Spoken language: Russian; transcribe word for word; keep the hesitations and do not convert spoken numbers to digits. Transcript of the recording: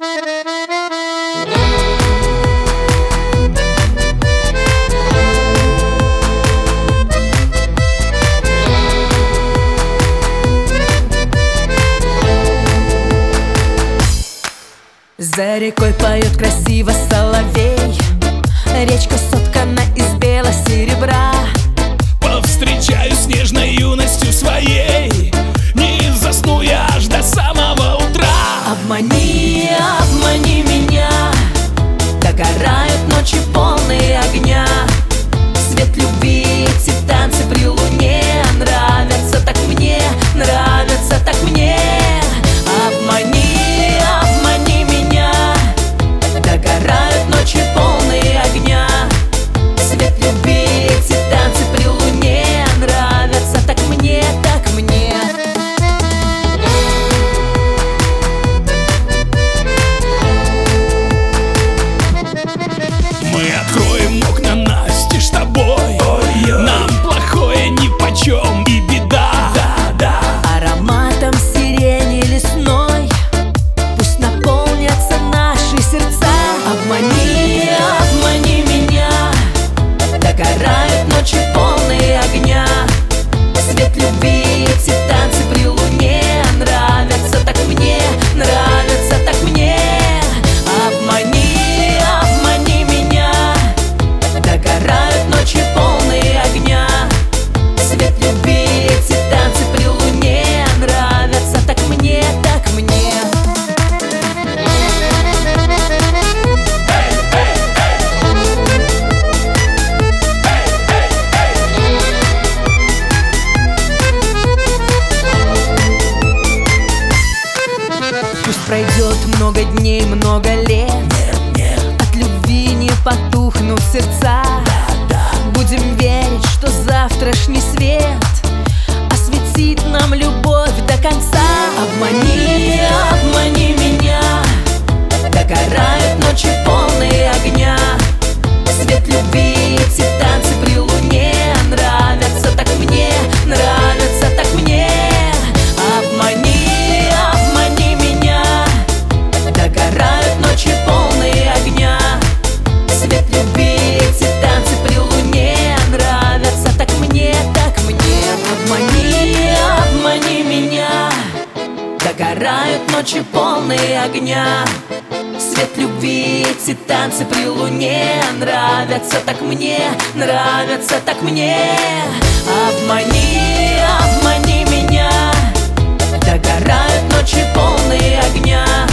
За рекой поет красиво соловей, речка соткана из бело-серебра. Повстречаю с нежной юностью своей, не засну я аж до самого утра. Обмани, обмани меня, догорают ночи полные огня. Свет любви, эти танцы при луне нравятся так мне, нравятся так мне. Обмани, обмани меня, догорают ночи полные огня. Свет любви, эти танцы при луне нравятся так мне, так мне. Мы откроем окна настежь с тобой, нам плохое нипочем и беда. Да, да. Ароматом сирени лесной пусть наполнятся наши сердца. Обмани, обмани меня, догорают ночи полные огня. Свет любви, эти танцы при луне нравятся так мне, нравятся так мне. Обмани, обмани меня, догорают ночи полные огня. Свет любви, эти танцы при луне нравятся так мне, так мне. Пусть пройдет много дней, много лет, Нет, нет, от любви не потухнут сердца. Будем верить, что завтрашний свет осветит нам любовь до конца. Обмани, обмани меня, догорают ночи полные огня. Свет любви, эти танцы при луне нравятся так мне, нравятся так мне. Обмани, обмани меня, догорают ночи полные огня. Свет любви, эти танцы при луне нравятся так мне, так мне. Обмани, обмани меня, догорают ночи полные огня. Свет любви, эти танцы при луне нравятся так мне, нравятся так мне. Обмани, обмани меня, догорают ночи полные огня.